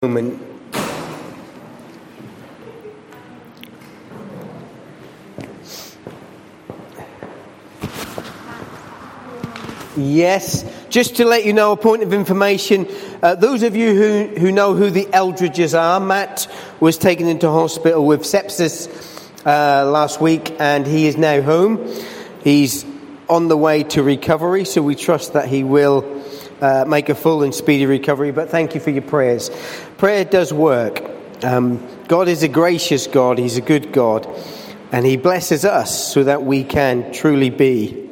Moment. Yes, just to let you know, a point of information, those of you who know who the Eldridges are, Matt was taken into hospital with sepsis last week and he is now home. He's on the way to recovery, so we trust that he will make a full and speedy recovery, but thank you for your prayers. Prayer does work. God is a gracious God, He's a good God, and He blesses us so that we can truly be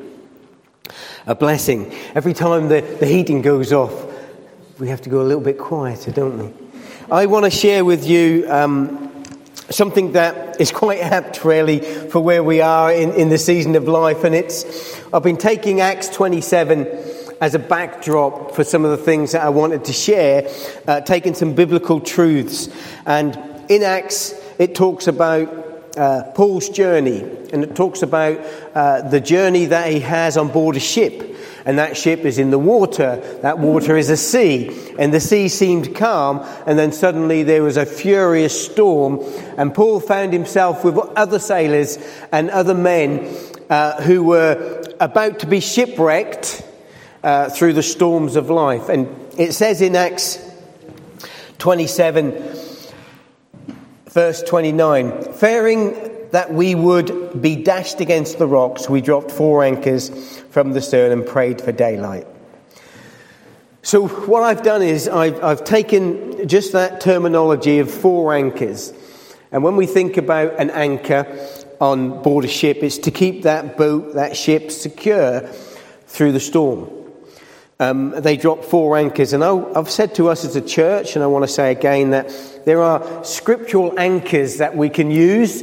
a blessing. Every time the heating goes off, we have to go a little bit quieter, don't we? I want to share with you something that is quite apt, really, for where we are in the season of life, and I've been taking Acts 27 as a backdrop for some of the things that I wanted to share, taking some biblical truths. And in Acts, it talks about Paul's journey, and it talks about the journey that he has on board a ship. And that ship is in the water. That water is a sea. And the sea seemed calm, and then suddenly there was a furious storm. And Paul found himself with other sailors and other men who were about to be shipwrecked through the storms of life. And it says in Acts 27, verse 29, fearing that we would be dashed against the rocks, we dropped 4 anchors from the stern and prayed for daylight. So what I've done is I've taken just that terminology of 4 anchors. And when we think about an anchor on board a ship, it's to keep that boat, that ship, secure through the storm. They dropped 4 anchors, and I've said to us as a church, and I want to say again, that there are scriptural anchors that we can use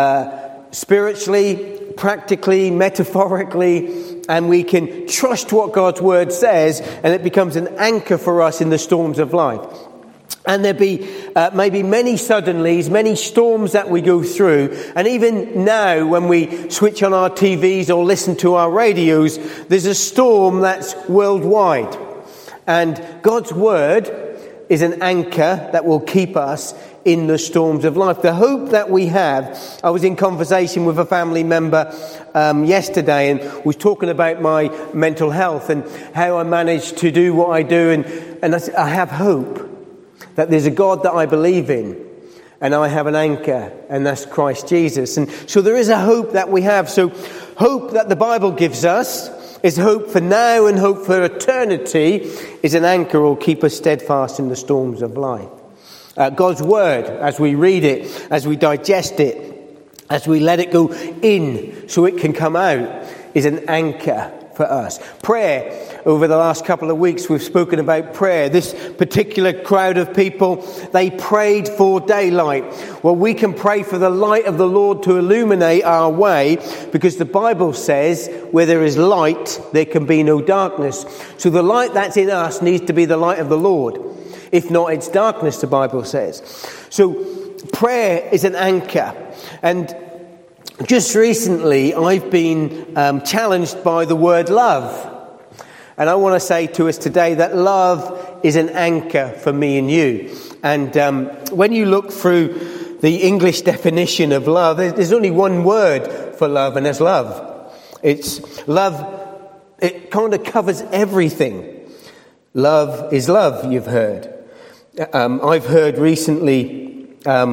spiritually, practically, metaphorically, and we can trust what God's word says, and it becomes an anchor for us in the storms of life. And there be maybe many suddenlies, many storms that we go through. And even now, when we switch on our TVs or listen to our radios, there's a storm that's worldwide. And God's word is an anchor that will keep us in the storms of life. The hope that we have, I was in conversation with a family member yesterday and was talking about my mental health and how I managed to do what I do. And I said, I have hope. That there's a God that I believe in, and I have an anchor, and that's Christ Jesus. And so there is a hope that we have. So hope that the Bible gives us is hope for now and hope for eternity is an anchor will keep us steadfast in the storms of life. God's word, as we read it, as we digest it, as we let it go in so it can come out, is an anchor for us. Prayer. Over the last couple of weeks, we've spoken about prayer. This particular crowd of people, they prayed for daylight. Well, we can pray for the light of the Lord to illuminate our way, because the Bible says, where there is light, there can be no darkness. So the light that's in us needs to be the light of the Lord. If not, it's darkness, the Bible says. So prayer is an anchor. And just recently, I've been challenged by the word love. And I want to say to us today that love is an anchor for me and you. And when you look through the English definition of love, there's only one word for love, and that's love. It's love. It kind of covers everything. Love is love, you've heard. I've heard recently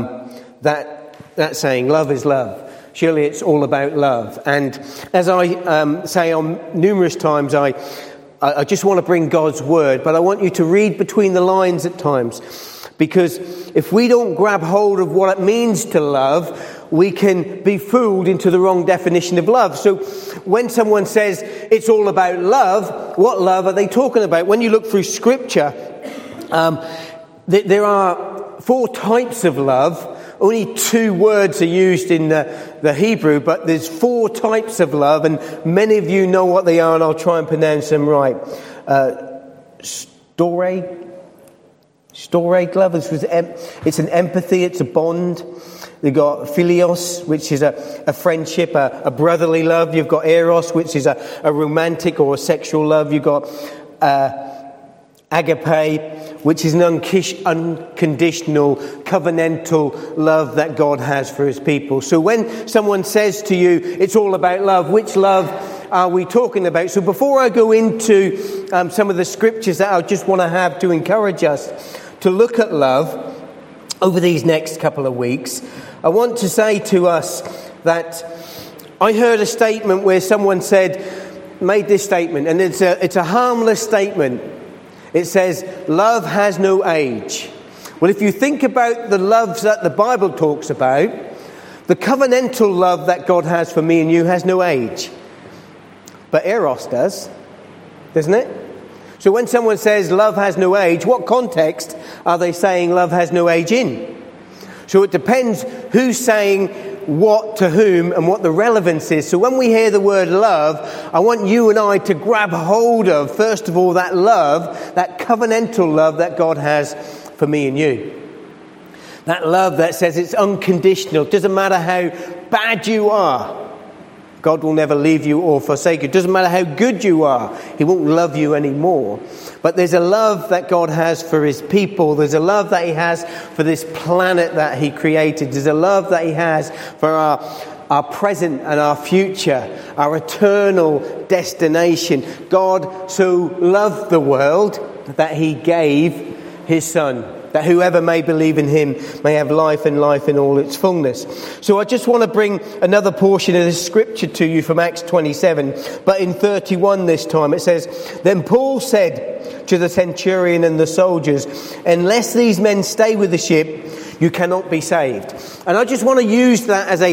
that saying, love is love. Surely it's all about love. And as I say on numerous times, I just want to bring God's word, but I want you to read between the lines at times, because if we don't grab hold of what it means to love, we can be fooled into the wrong definition of love. So when someone says it's all about love, what love are they talking about? When you look through Scripture, there are 4 types of love. Only 2 words are used in the Hebrew, but there's 4 types of love, and many of you know what they are, and I'll try and pronounce them right. Storge love, it's an empathy, it's a bond. You've got philios, which is a friendship, a brotherly love. You've got eros, which is a romantic or a sexual love. You've got agape, which is an unconditional, covenantal love that God has for his people. So when someone says to you, it's all about love, which love are we talking about? So before I go into some of the scriptures that I just want to have to encourage us to look at love over these next couple of weeks, I want to say to us that I heard a statement where someone made this statement, and it's a harmless statement. It says, love has no age. Well, if you think about the loves that the Bible talks about, the covenantal love that God has for me and you has no age. But Eros does, doesn't it? So when someone says love has no age, what context are they saying love has no age in? So it depends who's saying what to whom and what the relevance is. So when we hear the word love, I want you and I to grab hold of, first of all, that love, that covenantal love that God has for me and you. That love that says it's unconditional. It doesn't matter how bad you are. God will never leave you or forsake you. It doesn't matter how good you are. He won't love you anymore. But there's a love that God has for his people. There's a love that he has for this planet that he created. There's a love that he has for our present and our future, our eternal destination. God so loved the world that he gave his Son, that whoever may believe in him may have life and life in all its fullness. So I just want to bring another portion of this scripture to you from Acts 27, but in 31 this time. It says, then Paul said to the centurion and the soldiers, unless these men stay with the ship, you cannot be saved. And I just want to use that as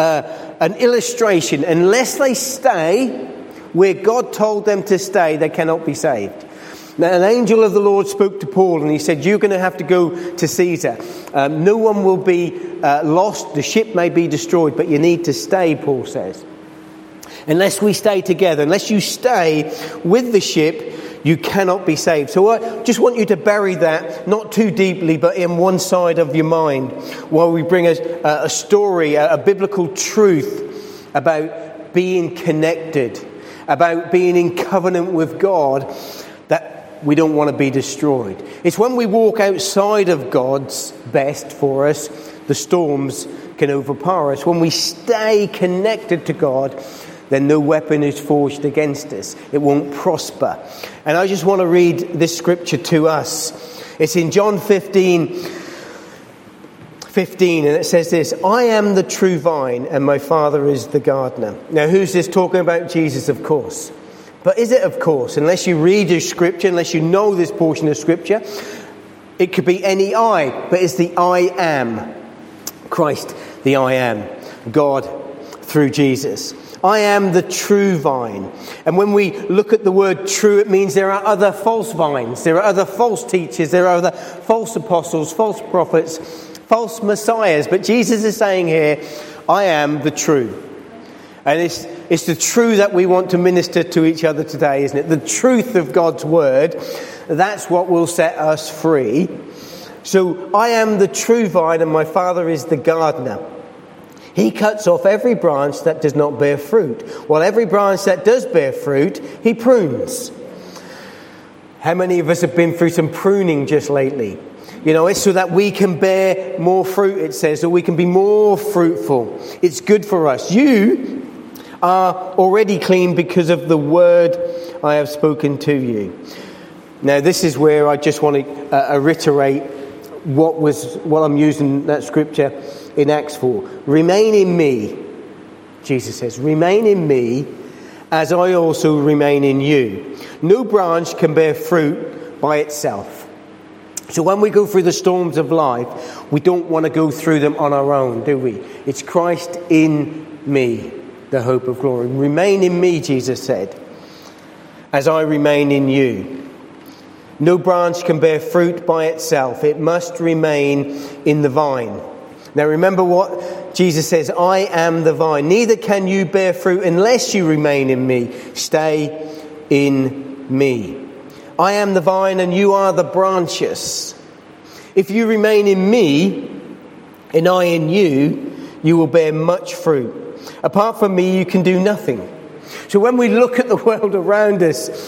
an illustration. Unless they stay where God told them to stay, they cannot be saved. Now, an angel of the Lord spoke to Paul and he said, you're going to have to go to Caesar. No one will be lost. The ship may be destroyed, but you need to stay, Paul says. Unless we stay together, unless you stay with the ship, you cannot be saved. So I just want you to bury that, not too deeply, but in one side of your mind, while we bring a story, a biblical truth about being connected, about being in covenant with God, that we don't want to be destroyed. It's when we walk outside of God's best for us, the storms can overpower us. When we stay connected to God, then no weapon is forged against us. It won't prosper. And I just want to read this scripture to us. It's in John 15, and it says this, I am the true vine and my Father is the gardener. Now, who's this talking about? Jesus, of course. But is it, of course? Unless you read your scripture, unless you know this portion of scripture, it could be any I, but it's the I am. Christ, the I am. God through Jesus. I am the true vine. And when we look at the word true, it means there are other false vines. There are other false teachers. There are other false apostles, false prophets, false messiahs. But Jesus is saying here, I am the true. And it's the truth that we want to minister to each other today, isn't it? The truth of God's word. That's what will set us free. So I am the true vine and my Father is the gardener. He cuts off every branch that does not bear fruit, while every branch that does bear fruit, he prunes. How many of us have been through some pruning just lately? You know, it's so that we can bear more fruit, it says, so we can be more fruitful. It's good for us. You are already clean because of the word I have spoken to you. Now, this is where I just want to reiterate what I'm using that scripture in Acts for. Remain in me, Jesus says. Remain in me as I also remain in you. No branch can bear fruit by itself. So when we go through the storms of life, we don't want to go through them on our own, do we? It's Christ in me, the hope of glory. Remain in me, Jesus said, as I remain in you. No branch can bear fruit by itself. It must remain in the vine. Now remember what Jesus says, I am the vine. Neither can you bear fruit unless you remain in me. Stay in me. I am the vine and you are the branches. If you remain in me and I in you, you will bear much fruit. Apart from me, you can do nothing. So when we look at the world around us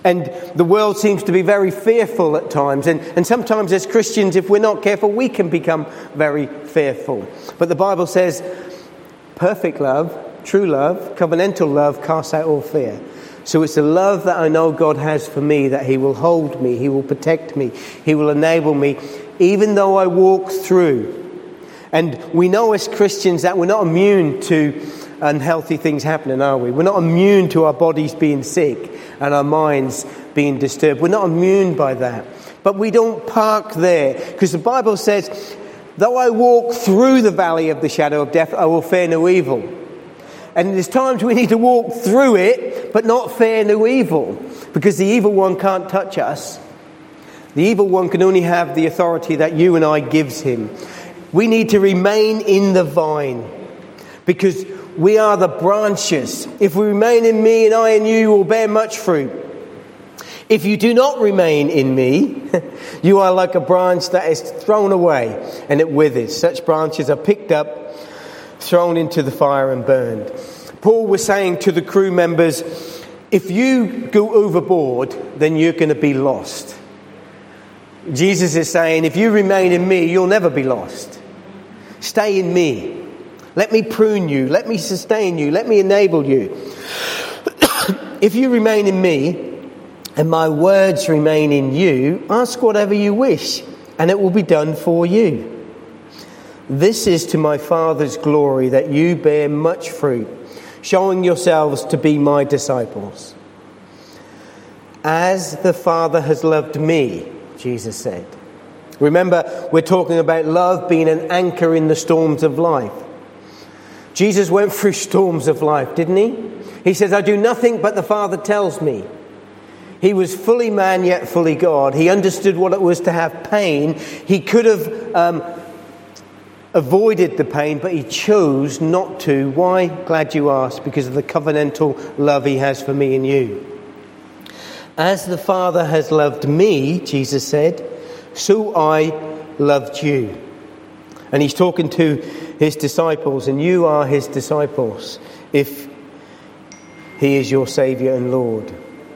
And the world seems to be very fearful at times. And sometimes as Christians, if we're not careful, we can become very fearful. But the Bible says, perfect love, true love, covenantal love casts out all fear. So it's the love that I know God has for me, that he will hold me, he will protect me, he will enable me, even though I walk through. And we know as Christians that we're not immune to unhealthy things happening, are we? We're not immune to our bodies being sick and our minds being disturbed. We're not immune by that. But we don't park there, because the Bible says, though I walk through the valley of the shadow of death, I will fear no evil. And there's times we need to walk through it, but not fear no evil, because the evil one can't touch us. The evil one can only have the authority that you and I gives him. We need to remain in the vine, because we are the branches. If we remain in me and I in you, will bear much fruit. If you do not remain in me, you are like a branch that is thrown away and it withers. Such branches are picked up, thrown into the fire and burned. Paul was saying to the crew members, if you go overboard, then you're going to be lost. Jesus is saying, if you remain in me, you'll never be lost. Stay in me. Let me prune you. Let me sustain you. Let me enable you. If you remain in me and my words remain in you, ask whatever you wish and it will be done for you. This is to my Father's glory, that you bear much fruit, showing yourselves to be my disciples. As the Father has loved me, Jesus said. Remember, we're talking about love being an anchor in the storms of life. Jesus went through storms of life, didn't he? He says, I do nothing but the Father tells me. He was fully man yet fully God. He understood what it was to have pain. He could have avoided the pain, but he chose not to. Why? Glad you asked. Because of the covenantal love he has for me and you. As the Father has loved me, Jesus said, so I loved you. And he's talking to his disciples, and you are his disciples if he is your Saviour and Lord.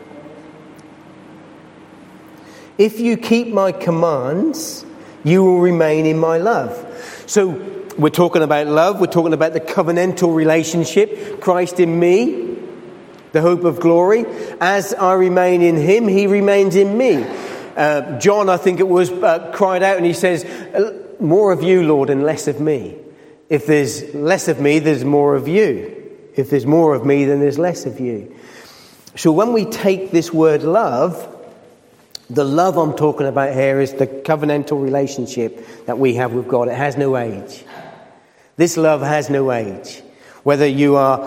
If you keep my commands, you will remain in my love. So we're talking about love. We're talking about the covenantal relationship. Christ in me, the hope of glory. As I remain in him, he remains in me. John, I think it was, cried out and he says, more of you, Lord, and less of me. If there's less of me, there's more of you. If there's more of me, then there's less of you. So when we take this word love, the love I'm talking about here is the covenantal relationship that we have with God. It has no age. This love has no age. Whether you are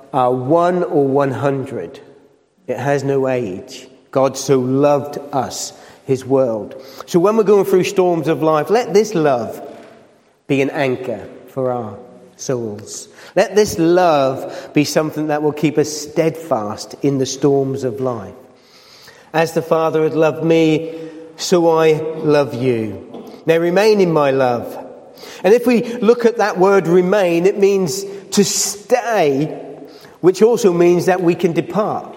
1 or 100, it has no age. God so loved us, his world. So when we're going through storms of life, let this love be an anchor for our souls. Let this love be something that will keep us steadfast in the storms of life. As the Father had loved me, so I love you. Now remain in my love. And if we look at that word remain, it means to stay, which also means that we can depart.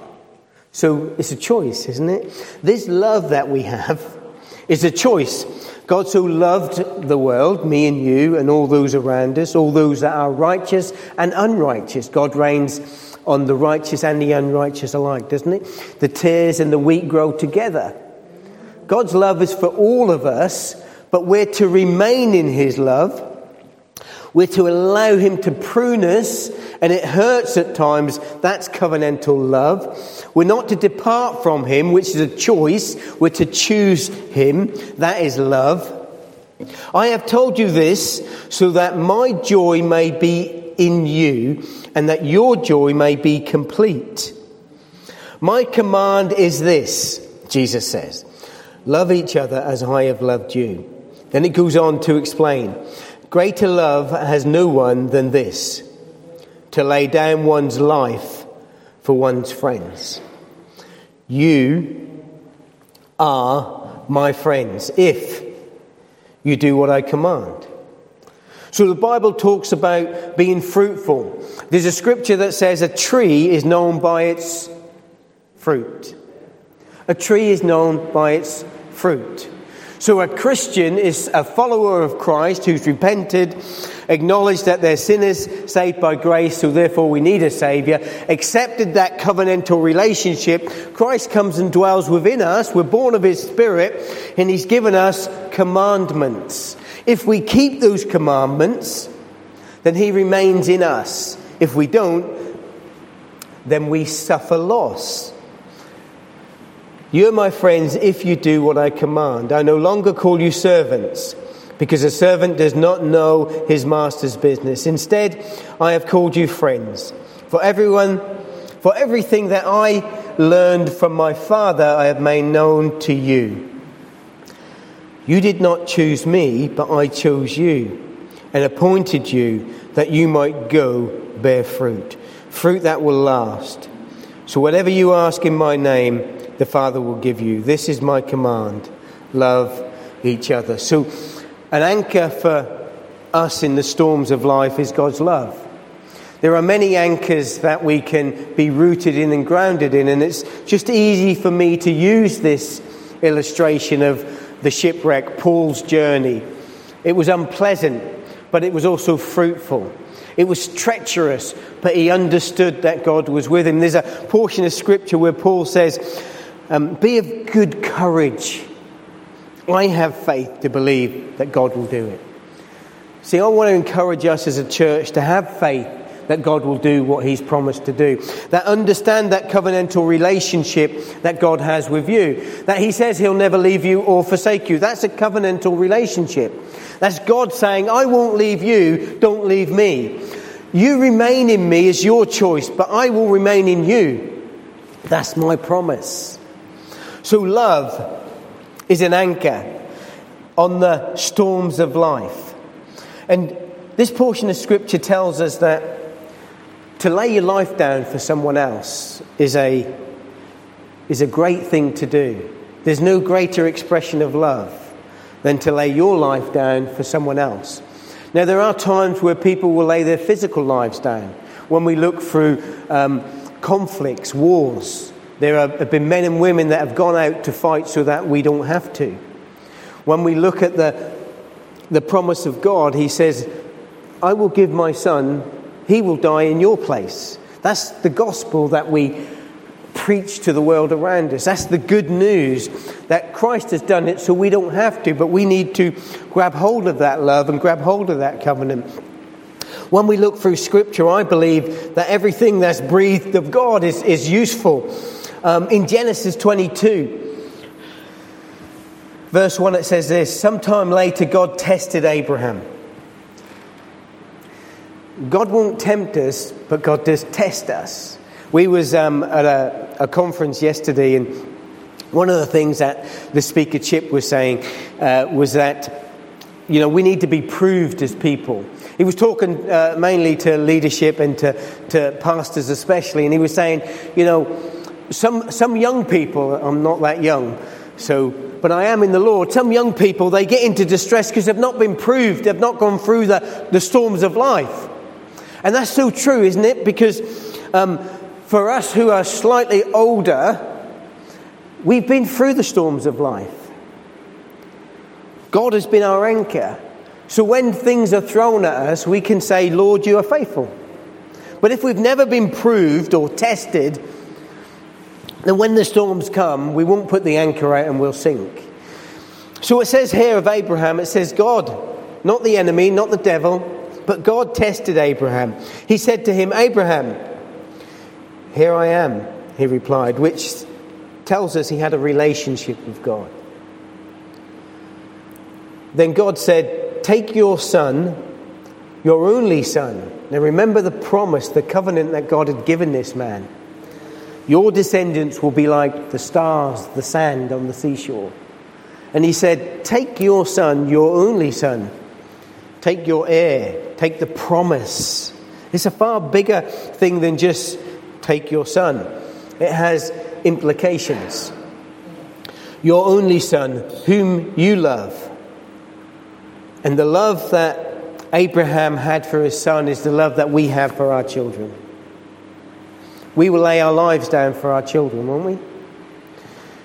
So it's a choice, isn't it? This love that we have is a choice. God so loved the world, me and you and all those around us, all those that are righteous and unrighteous. God reigns on the righteous and the unrighteous alike, doesn't it? The tares and the wheat grow together. God's love is for all of us, but we're to remain in his love. We're to allow him to prune us, and it hurts at times. That's covenantal love. We're not to depart from him, which is a choice. We're to choose him. That is love. I have told you this so that my joy may be in you and that your joy may be complete. My command is this, Jesus says, love each other as I have loved you. Then it goes on to explain, greater love has no one than this, to lay down one's life for one's friends. You are my friends if you do what I command. So the Bible talks about being fruitful. There's a scripture that says a tree is known by its fruit. A tree is known by its fruit. So a Christian is a follower of Christ who's repented, acknowledged that they're sinners, saved by grace, so therefore we need a Saviour, accepted that covenantal relationship. Christ comes and dwells within us. We're born of His Spirit, and He's given us commandments. If we keep those commandments, then He remains in us. If we don't, then we suffer loss. You are my friends if you do what I command. I no longer call you servants, because a servant does not know his master's business. Instead, I have called you friends. For everything that I learned from my Father, I have made known to you. You did not choose me, but I chose you and appointed you that you might go bear fruit that will last. So whatever you ask in my name, the Father will give you. This is my command. Love each other. So an anchor for us in the storms of life is God's love. There are many anchors that we can be rooted in and grounded in, and it's just easy for me to use this illustration of the shipwreck, Paul's journey. It was unpleasant, but it was also fruitful. It was treacherous, but he understood that God was with him. There's a portion of scripture where Paul says, be of good courage. I have faith to believe that God will do it. See, I want to encourage us as a church to have faith that God will do what He's promised to do. That understand that covenantal relationship that God has with you. That He says He'll never leave you or forsake you. That's a covenantal relationship. That's God saying, I won't leave you, don't leave me. You remain in me is your choice, but I will remain in you. That's my promise. So love is an anchor on the storms of life. And this portion of scripture tells us that to lay your life down for someone else is a great thing to do. There's no greater expression of love than to lay your life down for someone else. Now, there are times where people will lay their physical lives down. When we look through conflicts, wars, there have been men and women that have gone out to fight so that we don't have to. When we look at the promise of God, He says, I will give my son, he will die in your place. That's the gospel that we preach to the world around us. That's the good news that Christ has done it so we don't have to, but we need to grab hold of that love and grab hold of that covenant. When we look through scripture, I believe that everything that's breathed of God is useful. In Genesis 22, verse 1, it says this, sometime later God tested Abraham. God won't tempt us, but God does test us. We was at a conference yesterday, and one of the things that the speaker Chip was saying was that, we need to be proved as people. He was talking mainly to leadership and to pastors especially, and he was saying, some young people, I'm not that young, but I am in the Lord. Some young people, they get into distress because they've not been proved, they've not gone through the storms of life. And that's so true, isn't it? Because for us who are slightly older, we've been through the storms of life. God has been our anchor. So when things are thrown at us, we can say, Lord, you are faithful. But if we've never been proved or tested, then when the storms come, we won't put the anchor out and we'll sink. So it says here of Abraham, it says God, not the enemy, not the devil, but God tested Abraham. He said to him, Abraham, here I am, he replied, which tells us he had a relationship with God. Then God said, take your son, your only son. Now remember the promise, the covenant that God had given this man. Your descendants will be like the stars, the sand on the seashore. And he said, take your son, your only son. Take your heir. Take the promise. It's a far bigger thing than just take your son. It has implications. Your only son, whom you love. And the love that Abraham had for his son is the love that we have for our children. We will lay our lives down for our children, won't we?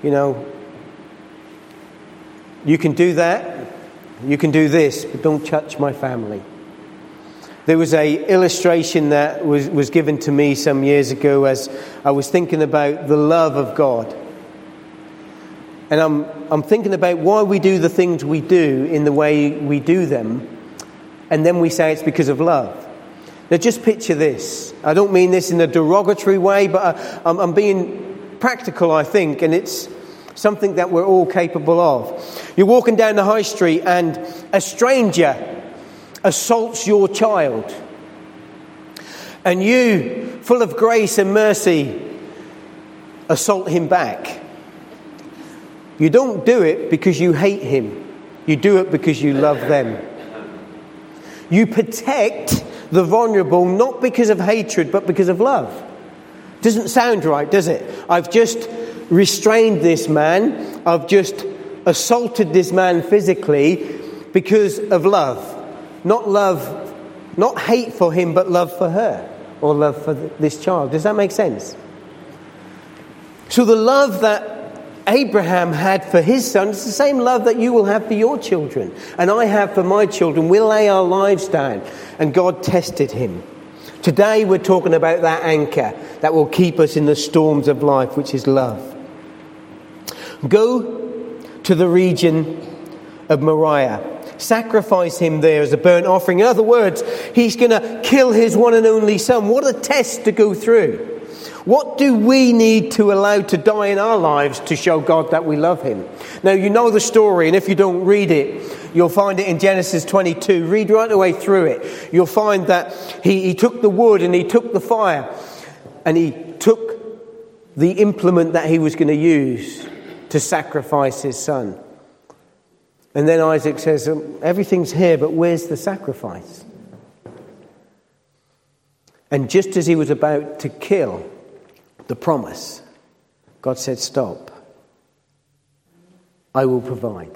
you can do that, you can do this, but don't touch my family. There was a illustration that was given to me some years ago as I was thinking about the love of God. And I'm thinking about why we do the things we do in the way we do them, and then we say it's because of love. Now just picture this. I don't mean this in a derogatory way, but I'm being practical, I think, and it's something that we're all capable of. You're walking down the high street and a stranger assaults your child, and you, full of grace and mercy, assault him back. You don't do it because you hate him. You do it because you love them. You protect the vulnerable not because of hatred but because of love. Doesn't sound right, does it? I've just restrained this man. I've just assaulted this man physically because of love. Not hate for him, but love for her, or love for this child. Does that make sense? So the love that Abraham had for his son is the same love that you will have for your children, and I have for my children. We'll lay our lives down, and God tested him. Today we're talking about that anchor that will keep us in the storms of life, which is love. Go to the region of Moriah. Sacrifice him there as a burnt offering. In other words, he's going to kill his one and only son. What a test to go through. What do we need to allow to die in our lives to show God that we love him? Now, you know the story, and if you don't read it, you'll find it in Genesis 22. Read right the way through it. You'll find that he took the wood and he took the fire and he took the implement that he was going to use to sacrifice his son. And then Isaac says, everything's here, but where's the sacrifice? And just as he was about to kill the promise, God said, stop. I will provide.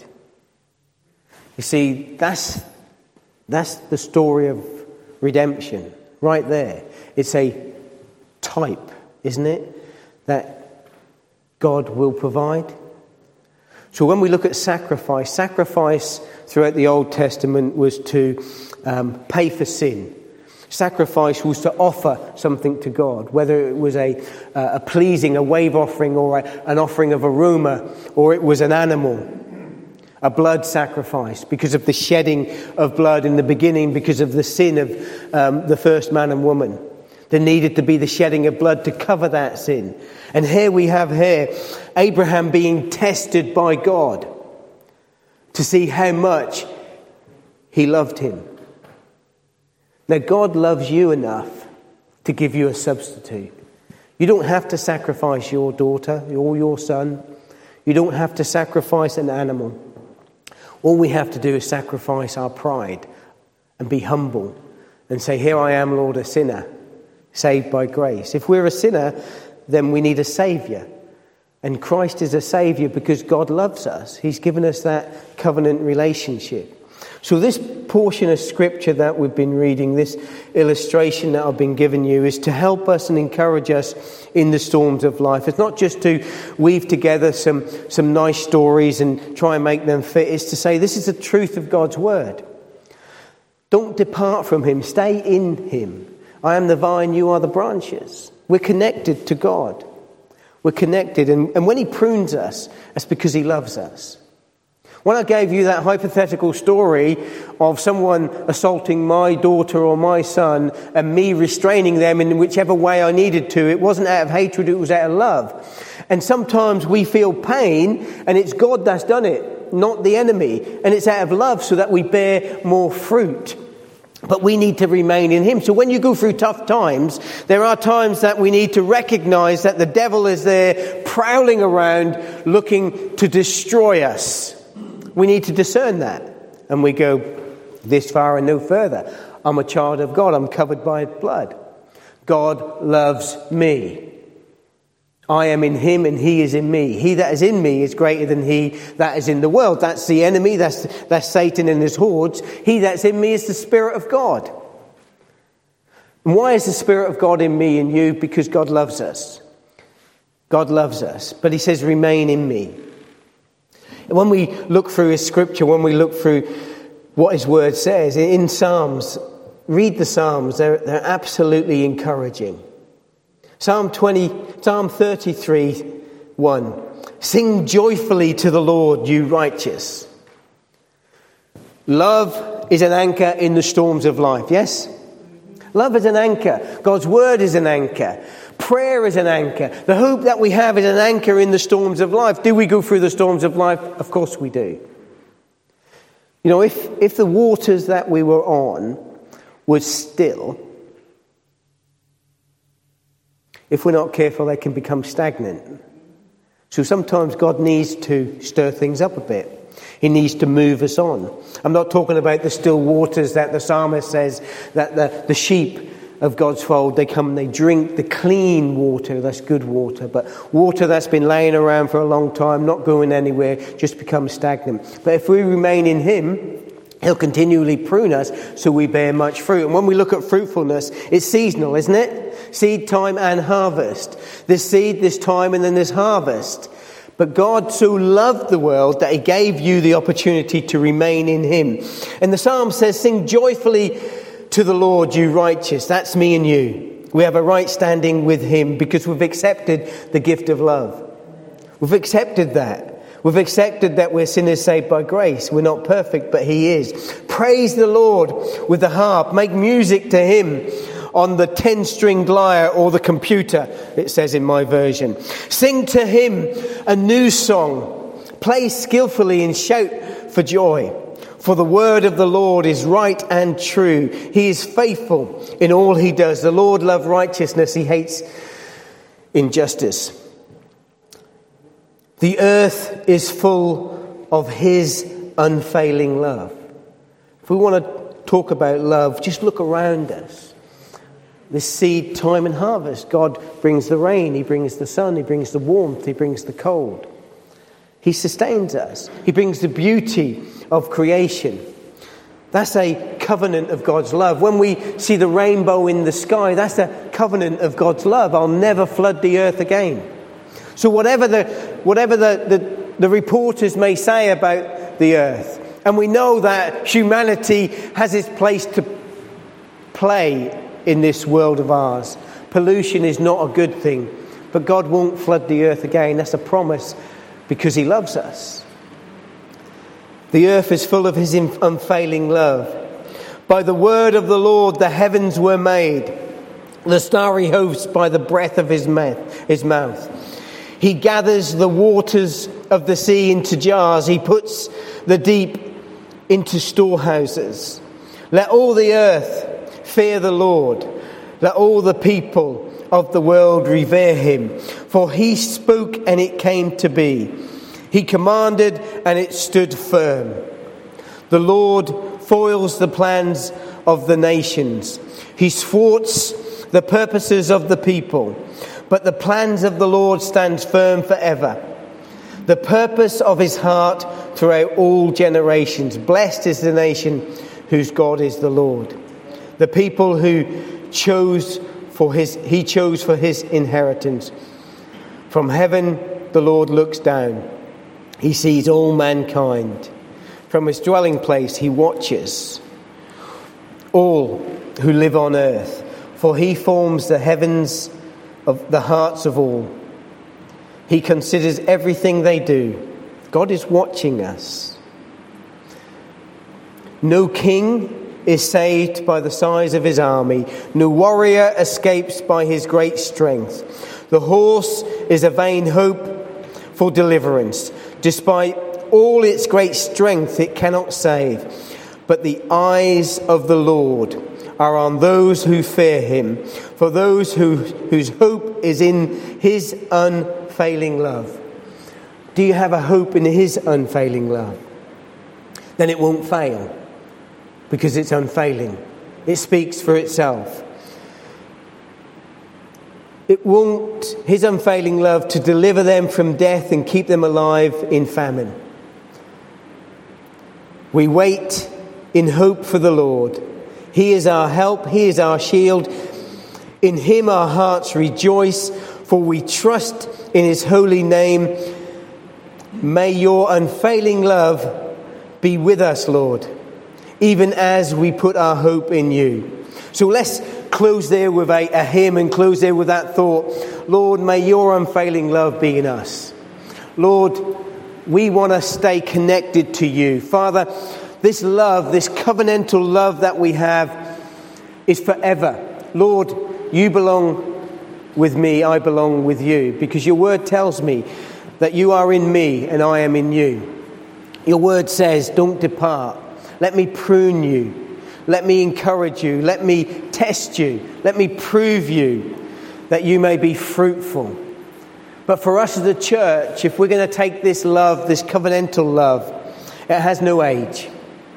You see, that's the story of redemption right there. It's a type, isn't it? That God will provide. So when we look at sacrifice throughout the Old Testament was to pay for sin. Sacrifice was to offer something to God, whether it was a pleasing, a wave offering, or an offering of aroma, or it was an animal, a blood sacrifice, because of the shedding of blood in the beginning, because of the sin of the first man and woman. There needed to be the shedding of blood to cover that sin. And here we have Abraham being tested by God to see how much he loved him. Now, God loves you enough to give you a substitute. You don't have to sacrifice your daughter or your son. You don't have to sacrifice an animal. All we have to do is sacrifice our pride and be humble and say, here I am, Lord, a sinner, saved by grace. If we're a sinner, then we need a saviour. And Christ is a saviour because God loves us. He's given us that covenant relationship. So this portion of scripture that we've been reading, this illustration that I've been giving you, is to help us and encourage us in the storms of life. It's not just to weave together some nice stories and try and make them fit. It's to say this is the truth of God's word. Don't depart from him. Stay in him. I am the vine, you are the branches. We're connected to God. We're connected. And when he prunes us, that's because he loves us. When I gave you that hypothetical story of someone assaulting my daughter or my son and me restraining them in whichever way I needed to, it wasn't out of hatred, it was out of love. And sometimes we feel pain and it's God that's done it, not the enemy. And it's out of love so that we bear more fruit. But we need to remain in him. So when you go through tough times, there are times that we need to recognize that the devil is there prowling around looking to destroy us. We need to discern that. And we go this far and no further. I'm a child of God. I'm covered by blood. God loves me. I am in him and he is in me. He that is in me is greater than he that is in the world. That's the enemy. That's Satan and his hordes. He that's in me is the Spirit of God. And why is the Spirit of God in me and you? Because God loves us. God loves us, but he says, remain in me. And when we look through his scripture, when we look through what his word says, in Psalms, read the Psalms, they're absolutely encouraging. Psalm 33, 1. Sing joyfully to the Lord, you righteous. Love is an anchor in the storms of life, yes? Love is an anchor. God's word is an anchor. Prayer is an anchor. The hope that we have is an anchor in the storms of life. Do we go through the storms of life? Of course we do. You know, if the waters that we were on were still, if we're not careful, they can become stagnant. So sometimes God needs to stir things up a bit. He needs to move us on. I'm not talking about the still waters that the psalmist says, that the sheep of God's fold, they come and they drink the clean water, that's good water. But water that's been laying around for a long time, not going anywhere, just becomes stagnant. But if we remain in him, he'll continually prune us so we bear much fruit. And when we look at fruitfulness, it's seasonal, isn't it? Seed time and harvest. There's seed this time and then there's harvest. But God so loved the world that he gave you the opportunity to remain in him. And the psalm says, sing joyfully to the Lord, you righteous. That's me and you. We have a right standing with him because we've accepted the gift of love. We've accepted that. We've accepted that we're sinners saved by grace. We're not perfect, but he is. Praise the Lord with the harp. Make music to him on the 10-stringed lyre or the computer, it says in my version. Sing to him a new song. Play skillfully and shout for joy. For the word of the Lord is right and true. He is faithful in all he does. The Lord loves righteousness. He hates injustice. The earth is full of his unfailing love. If we want to talk about love, just look around us. This seed time and harvest. God brings the rain. He brings the sun. He brings the warmth. He brings the cold. He sustains us. He brings the beauty of creation. That's a covenant of God's love. When we see the rainbow in the sky, that's a covenant of God's love. I'll never flood the earth again. So whatever the reporters may say about the earth, and we know that humanity has its place to play in this world of ours. Pollution is not a good thing, but God won't flood the earth again. That's a promise because he loves us. The earth is full of his unfailing love. By the word of the Lord the heavens were made, the starry hosts by the breath of his mouth. He gathers the waters of the sea into jars. He puts the deep into storehouses. Let all the earth fear the Lord. Let all the people of the world revere him. For he spoke and it came to be. He commanded and it stood firm. The Lord foils the plans of the nations. He thwarts the purposes of the people. But the plans of the Lord stand firm forever. The purpose of his heart throughout all generations. Blessed is the nation whose God is the Lord. The people who he chose for his inheritance. From heaven the Lord looks down. He sees all mankind. From his dwelling place he watches all who live on earth. For he forms the heavens of the hearts of all. He considers everything they do. God is watching us. No king is saved by the size of his army. No warrior escapes by his great strength. The horse is a vain hope for deliverance. Despite all its great strength, it cannot save. But the eyes of the Lord are on those who fear him, for those whose hope is in his unfailing love. Do you have a hope in his unfailing love? Then it won't fail, because it's unfailing. It speaks for itself. It won't, his unfailing love, to deliver them from death and keep them alive in famine. We wait in hope for the Lord. He is our help. He is our shield. In him our hearts rejoice, for we trust in his holy name. May your unfailing love be with us, Lord, even as we put our hope in you. So let's close there with a hymn and close there with that thought. Lord, may your unfailing love be in us. Lord, we want to stay connected to you. Father, this love, this covenantal love that we have is forever. Lord, you belong with me, I belong with you, because your word tells me that you are in me and I am in you. Your word says, don't depart. Let me prune you. Let me encourage you. Let me test you. Let me prove you that you may be fruitful. But for us as a church, if we're going to take this love, this covenantal love, it has no age.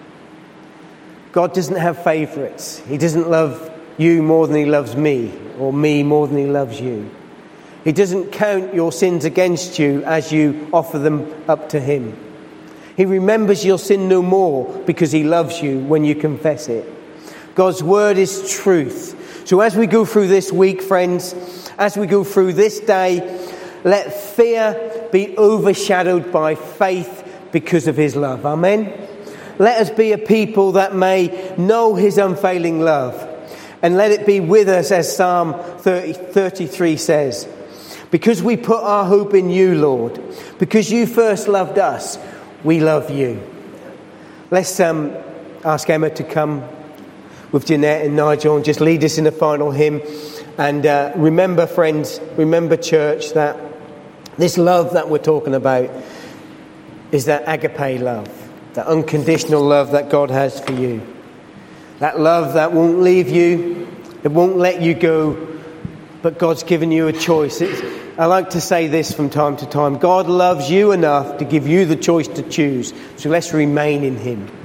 God doesn't have favourites. He doesn't love you more than he loves me, or me more than he loves you. He doesn't count your sins against you as you offer them up to him. He remembers your sin no more because he loves you when you confess it. God's word is truth. So as we go through this week, friends, as we go through this day, let fear be overshadowed by faith because of his love. Amen. Let us be a people that may know his unfailing love. And let it be with us, as Psalm 33 says. Because we put our hope in you, Lord. Because you first loved us, we love you. Let's ask Emma to come with Jeanette and Nigel and just lead us in the final hymn. And remember, friends, remember, church, that this love that we're talking about is that agape love, that unconditional love that God has for you. That love that won't leave you, it won't let you go, but God's given you a choice. I like to say this from time to time. God loves you enough to give you the choice to choose. So let's remain in him.